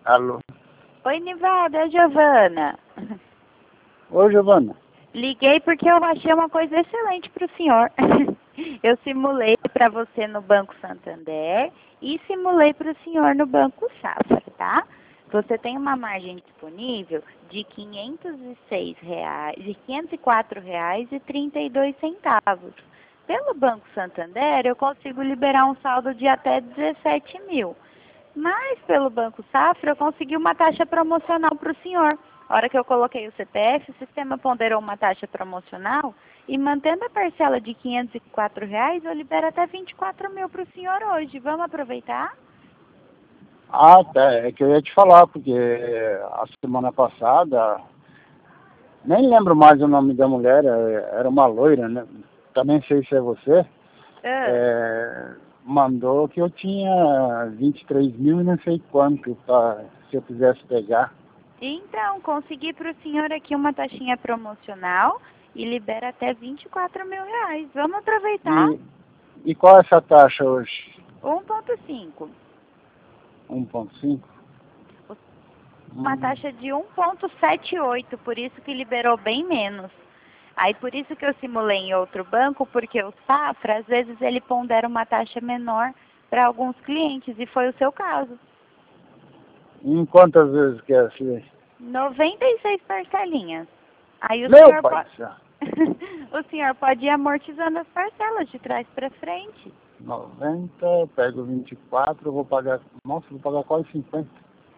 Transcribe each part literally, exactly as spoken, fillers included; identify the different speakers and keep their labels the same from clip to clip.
Speaker 1: Alô?
Speaker 2: Oi, Nivaldo, é Giovana.
Speaker 1: Oi, Giovana.
Speaker 2: Liguei porque eu achei uma coisa excelente para o senhor. Eu simulei para você no Banco Santander e simulei para o senhor no Banco Safra, tá? Você tem uma margem disponível de quinhentos e seis reais, de quinhentos e quatro reais e trinta e dois centavos. Pelo Banco Santander, eu consigo liberar um saldo de até dezessete mil. Mas pelo Banco Safra, eu consegui uma taxa promocional para o senhor. A hora que eu coloquei o C P F, o sistema ponderou uma taxa promocional e mantendo a parcela de quinhentos e quatro reais, eu libero até vinte e quatro mil para o senhor hoje. Vamos aproveitar?
Speaker 1: Ah, tá. É que eu ia te falar, porque a semana passada, nem lembro mais o nome da mulher, é- era uma loira, né? Também sei se é você.
Speaker 2: Ah,
Speaker 1: É, mandou que eu tinha vinte e três mil e não sei quanto, pra, se eu quisesse pegar.
Speaker 2: então, consegui para o senhor aqui uma taxinha promocional e libera até vinte e quatro mil reais. Vamos aproveitar?
Speaker 1: E, e qual é essa taxa hoje?
Speaker 2: um ponto cinco.
Speaker 1: um ponto cinco?
Speaker 2: Uma
Speaker 1: Hum.
Speaker 2: taxa de um ponto setenta e oito, por isso que liberou bem menos. Aí por isso que eu simulei em outro banco, porque o Safra, às vezes ele pondera uma taxa menor para alguns clientes, e foi o seu caso.
Speaker 1: Em quantas vezes que é assim?
Speaker 2: noventa e seis parcelinhas. Aí o
Speaker 1: Meu
Speaker 2: senhor
Speaker 1: pai
Speaker 2: pode
Speaker 1: do céu!
Speaker 2: o senhor pode ir amortizando as parcelas de trás para frente.
Speaker 1: noventa, eu pego vinte e quatro, eu vou pagar, nossa, eu vou pagar quase cinquenta,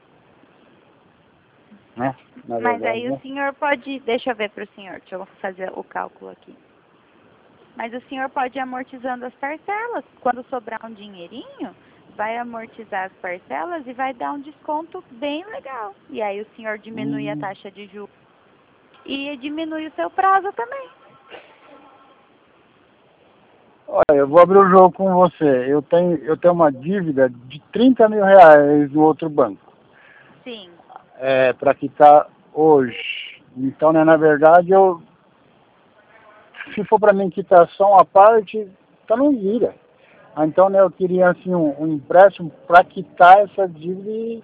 Speaker 1: né? Na
Speaker 2: Mas
Speaker 1: verdade,
Speaker 2: aí o
Speaker 1: né?
Speaker 2: senhor pode, deixa eu ver para o senhor, deixa eu fazer o cálculo aqui. Mas o senhor pode ir amortizando as parcelas. Quando sobrar um dinheirinho, vai amortizar as parcelas e vai dar um desconto bem legal. E aí o senhor diminui a
Speaker 1: Hum.
Speaker 2: taxa de juros e diminui o seu prazo também.
Speaker 1: Olha, eu vou abrir o jogo com você. Eu tenho, eu tenho uma dívida de trinta mil reais no outro banco,
Speaker 2: Sim.
Speaker 1: é, para quitar hoje. Então, né, na verdade, eu, se for para mim quitar só uma parte, então não vira. Ah, então, né, eu queria assim um, um empréstimo para quitar essa dívida e,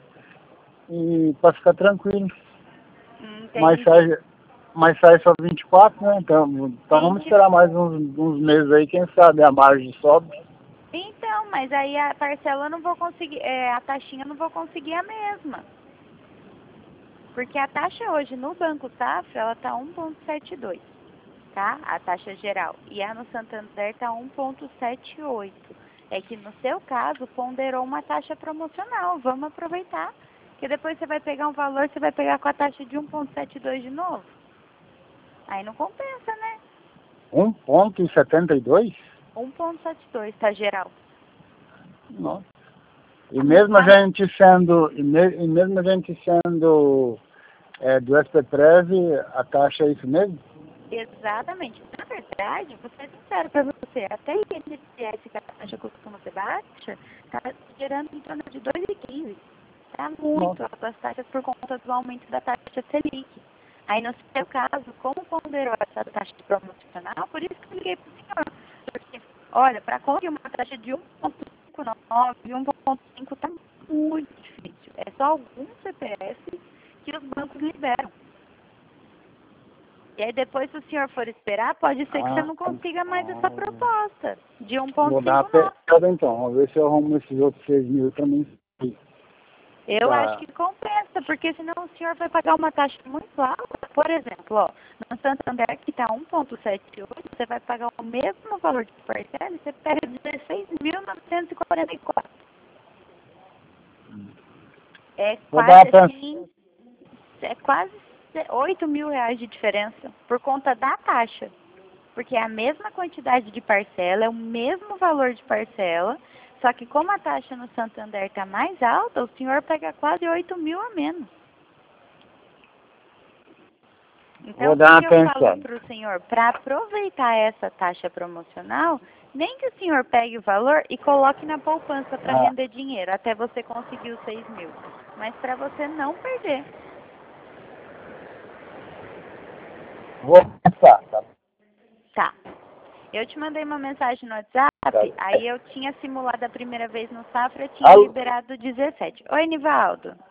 Speaker 1: e para ficar tranquilo. Mas
Speaker 2: Entendi.
Speaker 1: sai, mas sai só vinte e quatro, né? Então, então vamos
Speaker 2: vinte
Speaker 1: esperar mais uns, uns meses aí, quem sabe a margem sobe.
Speaker 2: Então, mas aí a parcela eu não vou conseguir, é, a taxinha eu não vou conseguir a mesma. Porque a taxa hoje no Banco Safra, ela tá um ponto setenta e dois, tá? A taxa geral. E a no Santander tá um ponto setenta e oito. É que no seu caso ponderou uma taxa promocional. Vamos aproveitar. Que depois você vai pegar um valor, você vai pegar com a taxa de um ponto setenta e dois de novo. Aí não compensa, né?
Speaker 1: um ponto setenta e dois?
Speaker 2: um ponto setenta e dois tá geral.
Speaker 1: Nossa. E
Speaker 2: Ah, mas
Speaker 1: mesmo a
Speaker 2: tá.
Speaker 1: gente sendo, e, me, e mesmo a gente sendo é, do S P Prev, a taxa é isso mesmo?
Speaker 2: Exatamente. Na verdade, vou ser sincero para você, até o I N S S, que a taxa costuma ser baixa, está gerando em torno de dois vírgula quinze. Está
Speaker 1: Nossa.
Speaker 2: muito alto as taxas por conta do aumento da taxa Selic. Aí, no seu caso, como ponderou essa taxa promocional, por isso que eu liguei para o senhor. Porque, olha, para conseguir uma taxa de um ponto cinquenta e nove, um ponto cinco está muito difícil. É só alguns C P Fs que os bancos liberam. E aí depois, se o senhor for esperar, pode ser que você
Speaker 1: Ah,
Speaker 2: não consiga mais essa proposta de um ponto
Speaker 1: vou dar uma
Speaker 2: cinquenta e nove.
Speaker 1: pegada então, vou ver se eu arrumo esses outros seis mil também.
Speaker 2: Eu acho
Speaker 1: Pra...
Speaker 2: que compensa, porque senão o senhor vai pagar uma taxa muito alta. Por exemplo, ó, no Santander, que está um ponto setenta e oito, você vai pagar o mesmo valor de parcela e você pega dezesseis mil novecentos e quarenta e quatro. É
Speaker 1: Vou dar
Speaker 2: quase
Speaker 1: uma pensada.
Speaker 2: assim, é quase oito mil reais de diferença por conta da taxa. Porque é a mesma quantidade de parcela, é o mesmo valor de parcela, só que como a taxa no Santander está mais alta, o senhor pega quase oito mil a menos. Então,
Speaker 1: Vou
Speaker 2: o que,
Speaker 1: dar uma
Speaker 2: que eu falo
Speaker 1: pensada.
Speaker 2: para o senhor? Para aproveitar essa taxa promocional, nem que o senhor pegue o valor e coloque na poupança para
Speaker 1: Ah,
Speaker 2: render dinheiro, até você conseguir os seis mil. Mas para você não perder.
Speaker 1: vou pensar, tá?
Speaker 2: Tá. Eu te mandei uma mensagem no WhatsApp,
Speaker 1: Tá.
Speaker 2: aí eu tinha simulado a primeira vez no Safra, eu tinha
Speaker 1: Alô?
Speaker 2: liberado dezessete. Oi, Nivaldo.